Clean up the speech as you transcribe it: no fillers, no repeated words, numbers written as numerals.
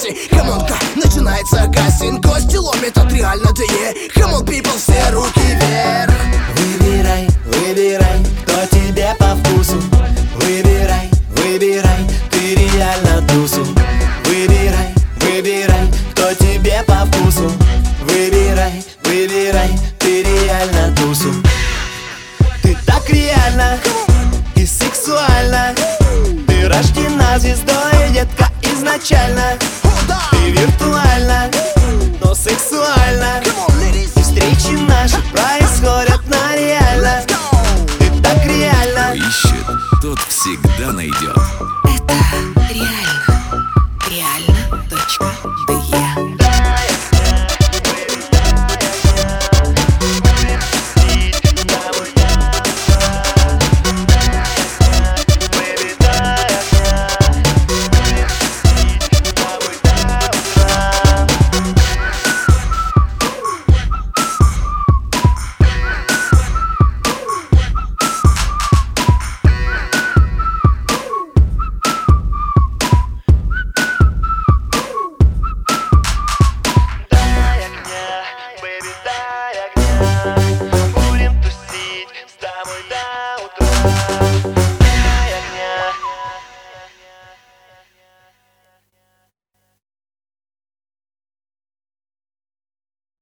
кассе. Камонка, начинается кастинг, гости ломит от реально ДЕ. Come on, people, все руки вверх. Выбирай, выбирай, кто тебе по вкусу. Выбирай, выбирай, ты реально тусу. Выбирай, выбирай, кто тебе по вкусу. Выбирай, выбирай, ты реально тусу. Ты так реально и сексуально. Ты рождена звездой, детка, изначально.